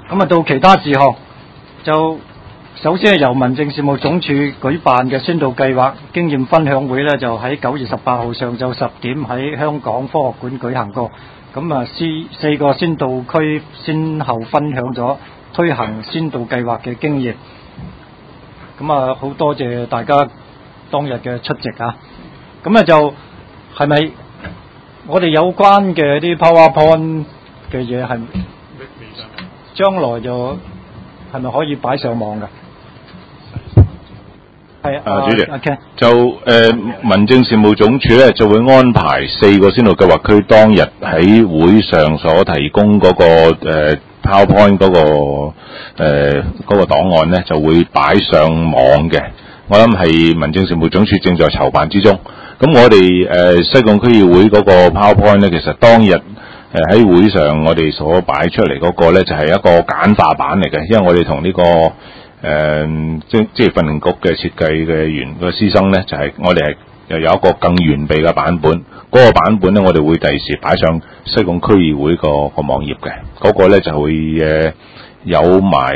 咁啊，到其他事項就首先係由民政事務總署舉辦嘅先導計劃經驗分享會呢，就喺9月18號上晝10點喺香港科學館舉行過。咁啊，4個先導區先後分享咗推行先導計劃嘅經驗。咁啊，好多謝大家當日嘅出席啊！咁啊，就係咪我哋有關嘅啲 PowerPoint 嘅嘢係將來就係咪可以擺上網㗎？係啊， 主席， okay. 就民政事務總署咧就會安排4個先導計劃區當日喺會上所提供嗰個PowerPoint 嗰個檔案咧就會擺上網嘅。我諗係民政事務總署正在籌辦之中。咁我哋西貢區議會嗰個 PowerPoint 咧，其實當日喺會上我哋所擺出嚟嗰個咧就係一個簡化版嚟嘅，因為我哋同呢個即係訓練局嘅設計嘅員個師生咧，就係我哋係又有一個更完備嘅版本。嗰個版本咧，我哋會第時擺上西貢區議會個網頁嘅。嗰個咧就會有埋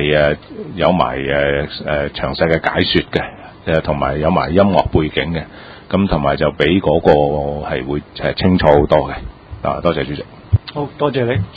詳細嘅解說嘅，同埋有埋音樂背景嘅。咁同埋就比嗰個係會清楚好多嘅。多謝主席。 好多謝你。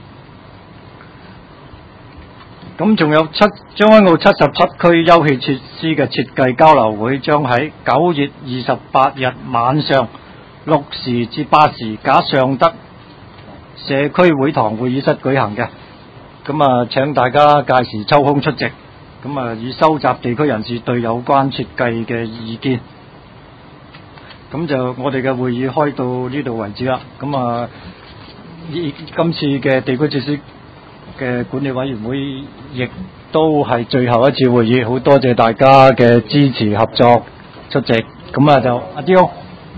咁仲有將軍澳77區休憩設施嘅設計交流會將喺9月28日晚上6時至8時假尚德社區會堂會議室舉行嘅。咁啊，請大家屆時抽空出席。咁啊，以收集地區人士對有關設計嘅意見。咁就我哋嘅會議開到呢度為止啦。咁啊，今次嘅地區設施嘅管理委員會亦都係最後一次會議，好多謝大家嘅支持合作出席。咁啊，就阿刁。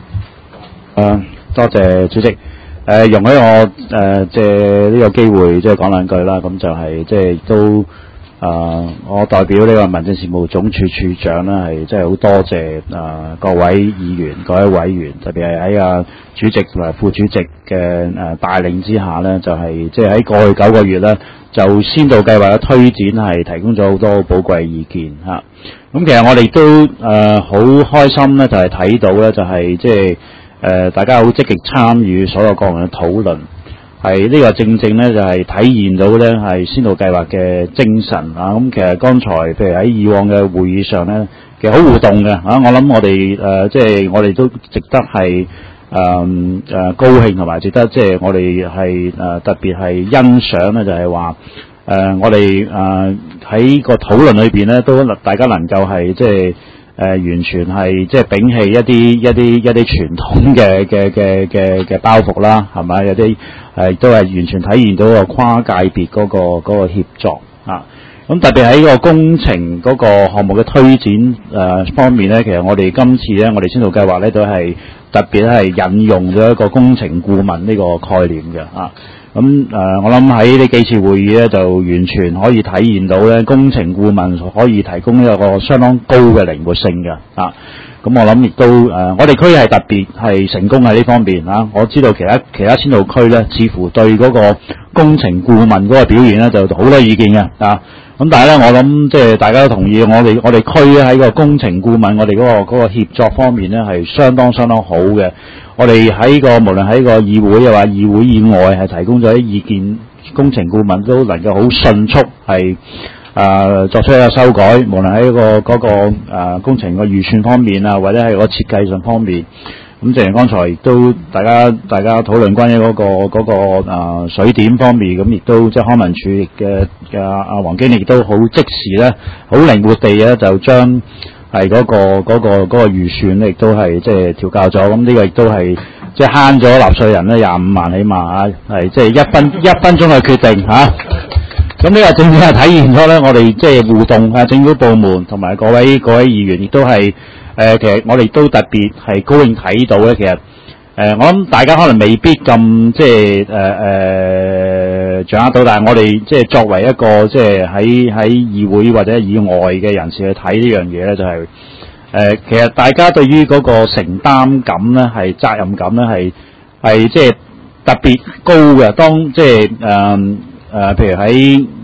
多謝主席。容許我借呢個機會即係講兩句啦。咁就係即係都我代表呢個民政事務總署署長啦，係即係好多謝各位議員、各位委員，特別係喺主席同埋副主席嘅帶領之下咧，就係即係喺過去9個月咧，就先導計劃嘅推展係提供咗好多寶貴意見嚇。咁其實我哋都好開心咧，就係睇到咧，就係即係大家好積極參與所有各樣嘅討論。係呢個正正咧，就係體現到咧係先導計劃嘅精神啊！咁其實剛才譬如喺以往嘅會議上咧，其實好互動嘅啊！我諗我哋即係我哋都值得係高興同埋值得即係我哋係特別係欣賞咧，就係話我哋喺個討論裏邊咧，都大家能夠係即係完全係即係摒棄一啲傳統嘅包袱啦，係咪？有啲都係完全體現到個跨界別嗰個協作啊！咁特別喺個工程嗰個項目嘅推展方面咧，其實我哋今次咧，我哋先導計劃咧都係特別係引用咗一個工程顧問呢個概念嘅啊！咁我諗喺呢幾次會議咧，就完全可以體現到咧，工程顧問可以提供一個相當高嘅靈活性嘅啊！咁我諗亦都我哋區係特別係成功喺呢方面啊！我知道其他先導區咧，似乎對嗰個工程顧問嗰個表現咧，就好多意見嘅啊！咁但係咧，我諗即係大家都同意，我哋區喺個工程顧問，我哋嗰個協作方面咧，係相當好嘅。我哋喺無論喺個議會又話議會以外係提供咗啲意見，工程顧問都能夠好迅速係作出一個修改，無論喺嗰個工程個預算方面啊，或者係個設計上方面。咁正如剛才亦都大家討論關於嗰個水點方面，咁亦都即係康文署嘅阿黃經理亦都好即時咧，好靈活地咧就將係嗰個預算咧，亦都係即係調校咗。咁呢個亦都係即係慳咗納稅人咧25萬起碼啊，係即係一分鐘嘅決定嚇。咁呢個正正係體現咗咧，我哋即係互動政府部門同埋各位議員，亦都係其實我哋都特別係高興睇到咧。其實我諗大家可能未必咁即係掌握到，但係我哋即係作為一個即係喺議會或者以外嘅人士去睇呢樣嘢咧，就係其實大家對於嗰個承擔感咧，係責任感咧，係即係特別高嘅。當即係譬如喺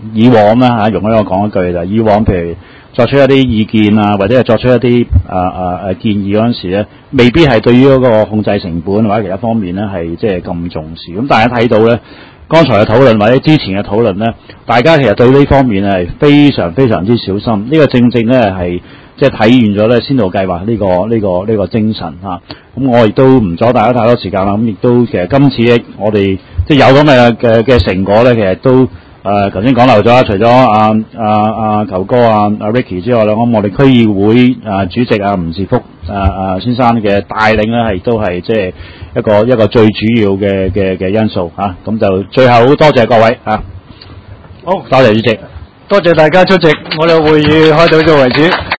以往啦嚇，容許我講一句就係以往譬如作出一啲意見啊，或者係作出一啲建議嗰陣時咧，未必係對於嗰個控制成本或者其他方面咧係即係咁重視。咁大家睇到咧，剛才嘅討論或者之前嘅討論咧，大家其實對呢方面係非常非常之小心。呢個正正咧係即係體現咗咧先導計劃呢個精神嚇。咁我亦都唔阻大家太多時間啦。咁亦都其實今次咧我哋即係有咁嘅成果咧，其實都頭先講漏咗，除咗球哥Ricky 之外咧，咁我哋區議會主席吳士福先生嘅帶領咧，係都係即係一個最主要嘅因素嚇。咁就最後多謝各位嚇。 好， 多謝主席， 多謝大家出席，我哋會議開到呢度為止。